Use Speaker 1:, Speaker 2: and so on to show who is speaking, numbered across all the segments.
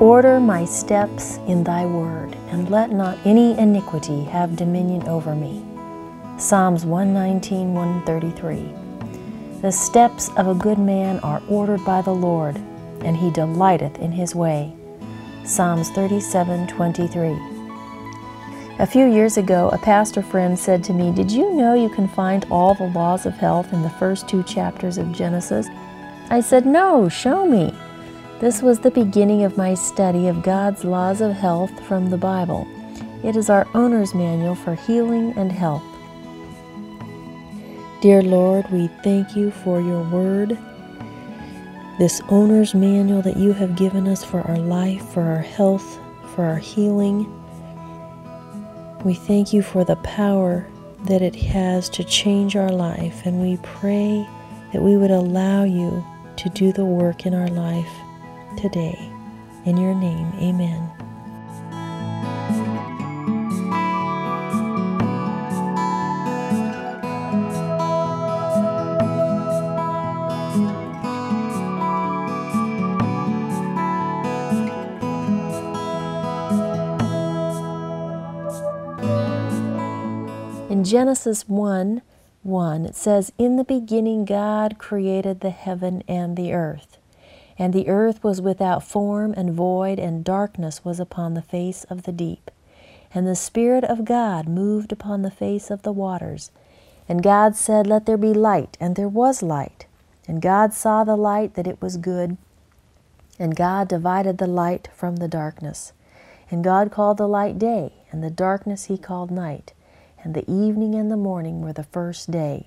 Speaker 1: Order my steps in thy word, and let not any iniquity have dominion over me. Psalms 119, 133. The steps of a good man are ordered by the Lord, and he delighteth in his way. Psalms 37, 23. A few years ago, a pastor friend said to me, "Did you know you can find all the laws of health in the first 2 chapters of Genesis?" I said, "No, show me." This was the beginning of my study of God's laws of health from the Bible. It is our owner's manual for healing and health. Dear Lord, we thank you for your word, this owner's manual that you have given us for our life, for our health, for our healing. We thank you for the power that it has to change our life, and we pray that we would allow you to do the work in our life today. In your name, amen. In Genesis 1:1, it says, "In the beginning God created the heaven and the earth. And the earth was without form and void, and darkness was upon the face of the deep. And the Spirit of God moved upon the face of the waters. And God said, Let there be light, and there was light. And God saw the light, that it was good. And God divided the light from the darkness. And God called the light day, and the darkness he called night. And the evening and the morning were the first day."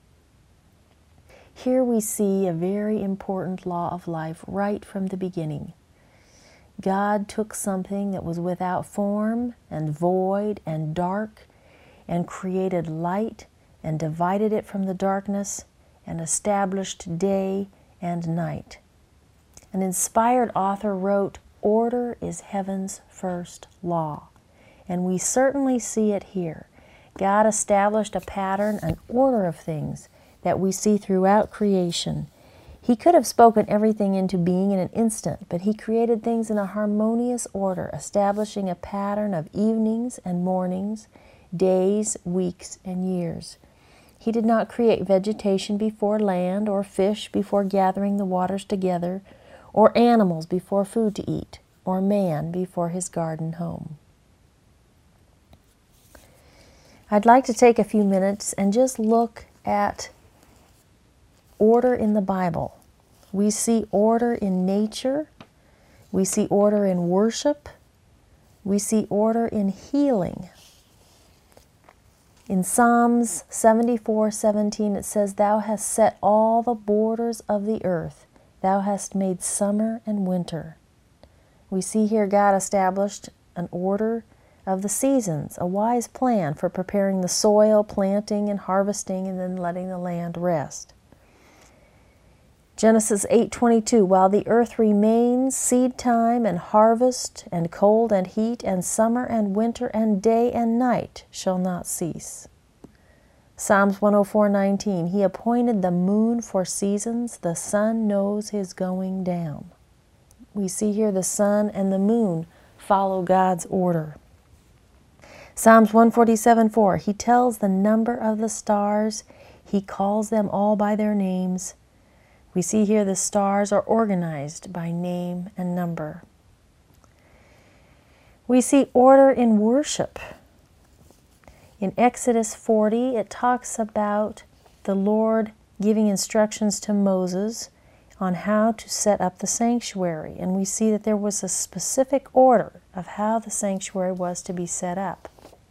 Speaker 1: Here we see a very important law of life right from the beginning. God took something that was without form and void and dark and created light and divided it from the darkness and established day and night. An inspired author wrote, "Order is heaven's first law." And we certainly see it here. God established a pattern, an order of things that we see throughout creation. He could have spoken everything into being in an instant, but he created things in a harmonious order, establishing a pattern of evenings and mornings, days, weeks, and years. He did not create vegetation before land, or fish before gathering the waters together, or animals before food to eat, or man before his garden home. I'd like to take a few minutes and just look at order in the Bible. We see order in nature. We see order in worship. We see order in healing. In Psalms 74:17 it says, "Thou hast set all the borders of the earth. Thou hast made summer and winter." We see here God established an order of the seasons, a wise plan for preparing the soil, planting and harvesting, and then letting the land rest. Genesis 8:22, "While the earth remains, seed time and harvest, and cold and heat, and summer and winter, and day and night shall not cease." Psalms 104:19, "He appointed the moon for seasons, the sun knows his going down." We see here the sun and the moon follow God's order. Psalms 147:4, "He tells the number of the stars, he calls them all by their names." We see here the stars are organized by name and number. We see order in worship. In Exodus 40, it talks about the Lord giving instructions to Moses on how to set up the sanctuary. And we see that there was a specific order of how the sanctuary was to be set up.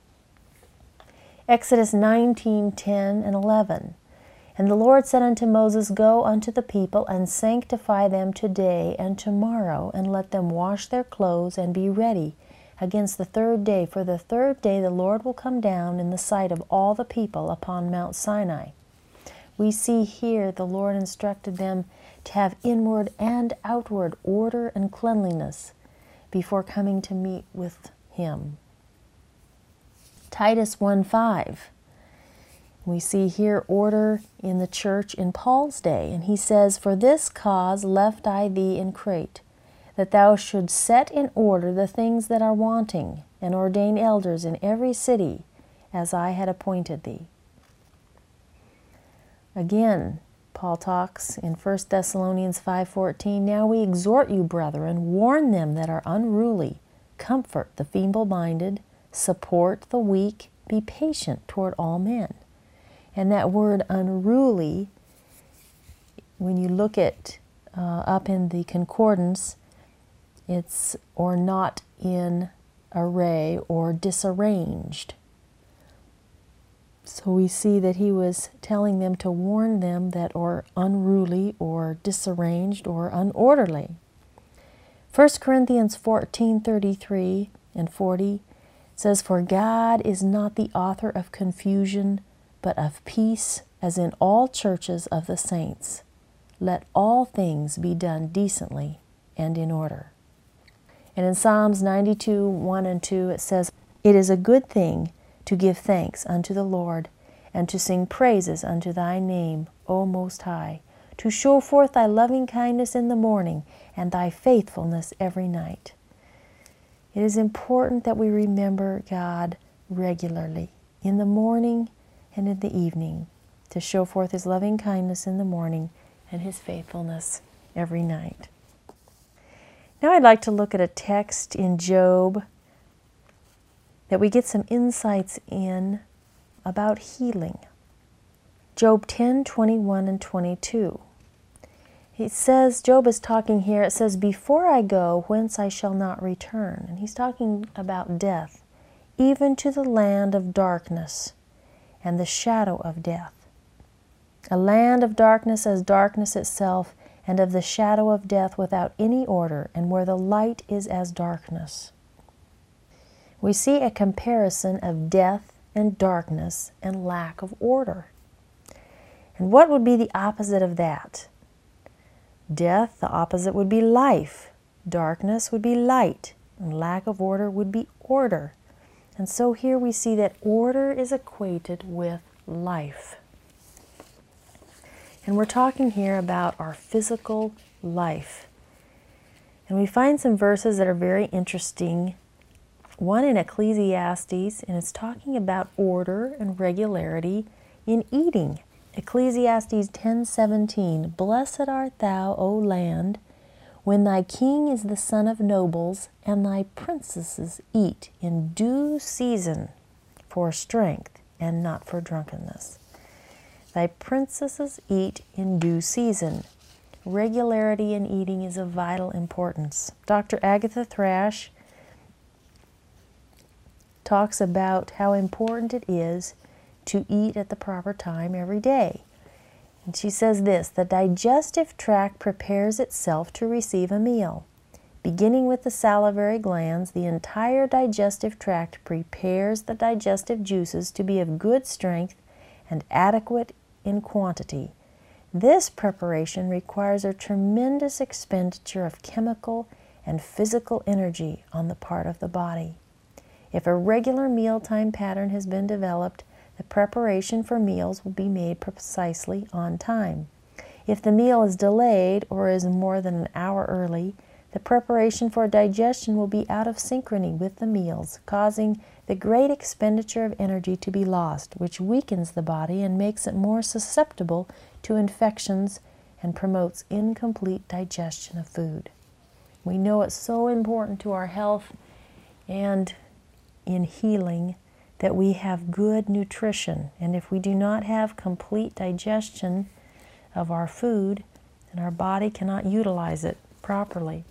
Speaker 1: Exodus 19:10 and 11. "And the Lord said unto Moses, Go unto the people, and sanctify them today and tomorrow, and let them wash their clothes, and be ready against the third day. For the third day the Lord will come down in the sight of all the people upon Mount Sinai." We see here the Lord instructed them to have inward and outward order and cleanliness before coming to meet with Him. Titus 1:5. We see here order in the church in Paul's day, and he says, "For this cause left I thee in Crete, that thou shouldst set in order the things that are wanting, and ordain elders in every city, as I had appointed thee. Again, Paul talks in 1 Thessalonians 5:14, Now we exhort you, brethren, warn them that are unruly, comfort the feeble-minded, support the weak, be patient toward all men. And that word unruly, when you look at up in the concordance, it's or not in array or disarranged. So we see that he was telling them to warn them that are unruly or disarranged or unorderly. 1 Corinthians 14:33 and 40 says, For God is not the author of confusion, but of peace, as in all churches of the saints. Let all things be done decently and in order. And in Psalms 92:1 and 2 it says, It is a good thing to give thanks unto the Lord, and to sing praises unto thy name, O Most High, to show forth thy loving kindness in the morning, and thy faithfulness every night. It is important that we remember God regularly, in the morning and in the evening, to show forth his loving kindness in the morning and his faithfulness every night. Now I'd like to look at a text in Job that we get some insights in about healing. Job 10:21 and 22. He says, Job is talking here, it says, Before I go, whence I shall not return. And he's talking about death, even to the land of darkness and the shadow of death. A land of darkness as darkness itself, and of the shadow of death without any order, and where the light is as darkness. We see a comparison of death and darkness and lack of order. And what would be the opposite of that? Death, the opposite would be life. Darkness would be light, and lack of order would be order. And so here we see that order is equated with life. And we're talking here about our physical life. And we find some verses that are very interesting. One in Ecclesiastes, and it's talking about order and regularity in eating. Ecclesiastes 10:17, Blessed art thou, O land, when thy king is the son of nobles, and thy princesses eat in due season for strength and not for drunkenness. Thy princesses eat in due season. Regularity in eating is of vital importance. Dr. Agatha Thrash talks about how important it is to eat at the proper time every day. And she says this, the digestive tract prepares itself to receive a meal. Beginning with the salivary glands, the entire digestive tract prepares the digestive juices to be of good strength and adequate in quantity. This preparation requires a tremendous expenditure of chemical and physical energy on the part of the body. If a regular mealtime pattern has been developed, the preparation for meals will be made precisely on time. If the meal is delayed or is more than an hour early, the preparation for digestion will be out of synchrony with the meals, causing the great expenditure of energy to be lost, which weakens the body and makes it more susceptible to infections and promotes incomplete digestion of food. We know it's so important to our health and in healing that we have good nutrition. And if we do not have complete digestion of our food, then our body cannot utilize it properly.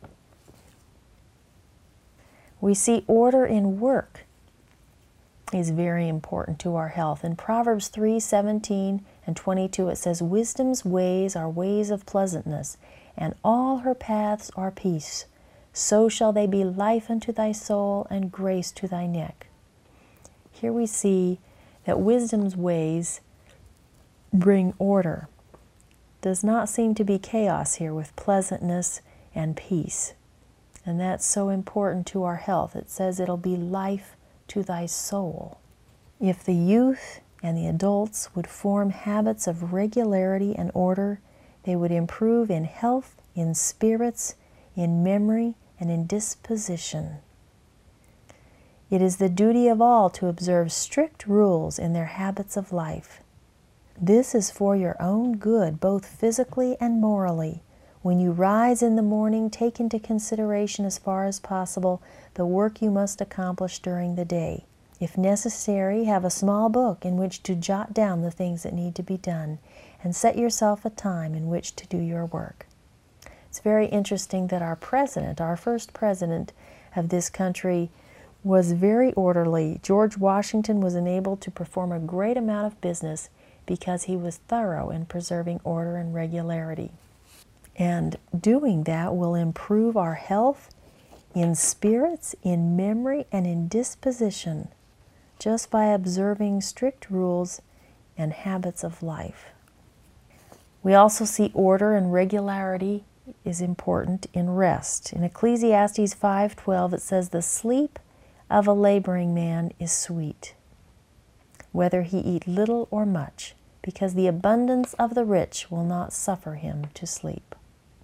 Speaker 1: We see order in work is very important to our health. In Proverbs 3:17 and 22 it says, Wisdom's ways are ways of pleasantness, and all her paths are peace. So shall they be life unto thy soul and grace to thy neck. Here we see that wisdom's ways bring order. Does not seem to be chaos here with pleasantness and peace. And that's so important to our health. It says it'll be life to thy soul. If the youth and the adults would form habits of regularity and order, they would improve in health, in spirits, in memory, and in disposition. It is the duty of all to observe strict rules in their habits of life. This is for your own good, both physically and morally. When you rise in the morning, take into consideration as far as possible the work you must accomplish during the day. If necessary, have a small book in which to jot down the things that need to be done, and set yourself a time in which to do your work. It's very interesting that our president, our first president of this country, was very orderly. George Washington was enabled to perform a great amount of business because he was thorough in preserving order and regularity. And doing that will improve our health in spirits, in memory, and in disposition, just by observing strict rules and habits of life. We also see order and regularity is important in rest. In Ecclesiastes 5:12 it says, "The sleep of a laboring man is sweet, whether he eat little or much, because the abundance of the rich will not suffer him to sleep."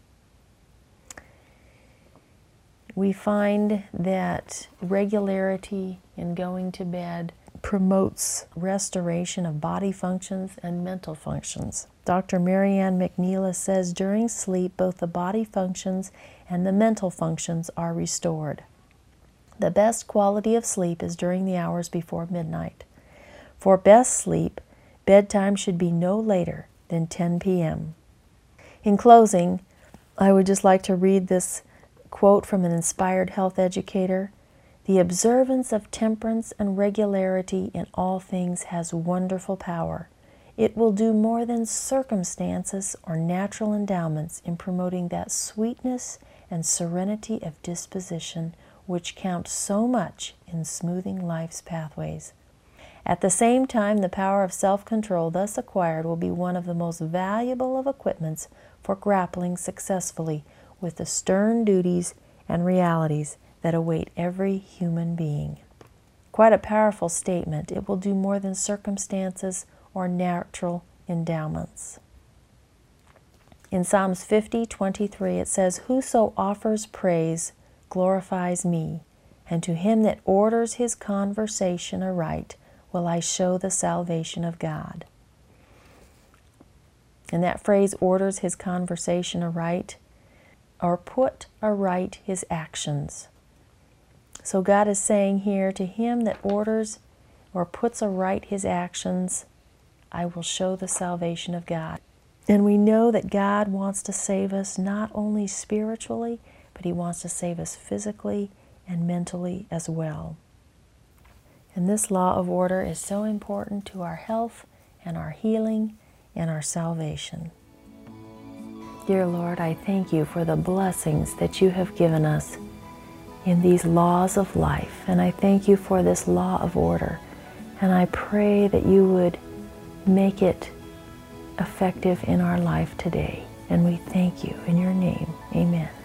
Speaker 1: We find that regularity in going to bed promotes restoration of body functions and mental functions. Dr. Marianne McNeila says, during sleep, both the body functions and the mental functions are restored. The best quality of sleep is during the hours before midnight. For best sleep, bedtime should be no later than 10 p.m. In closing, I would just like to read this quote from an inspired health educator. "The observance of temperance and regularity in all things has wonderful power. It will do more than circumstances or natural endowments in promoting that sweetness and serenity of disposition which count so much in smoothing life's pathways. At the same time, the power of self-control thus acquired will be one of the most valuable of equipments for grappling successfully with the stern duties and realities that await every human being." Quite a powerful statement. It will do more than circumstances or natural endowments. In Psalms 50:23 it says, "Whoso offers praise glorifies me, and to him that orders his conversation aright will I show the salvation of God." And that phrase, orders his conversation aright, or put aright his actions. So God is saying here, to him that orders or puts aright his actions, I will show the salvation of God. And we know that God wants to save us not only spiritually, but he wants to save us physically and mentally as well. And this law of order is so important to our health and our healing and our salvation. Dear Lord, I thank you for the blessings that you have given us in these laws of life. And I thank you for this law of order. And I pray that you would make it effective in our life today. And we thank you in your name. Amen.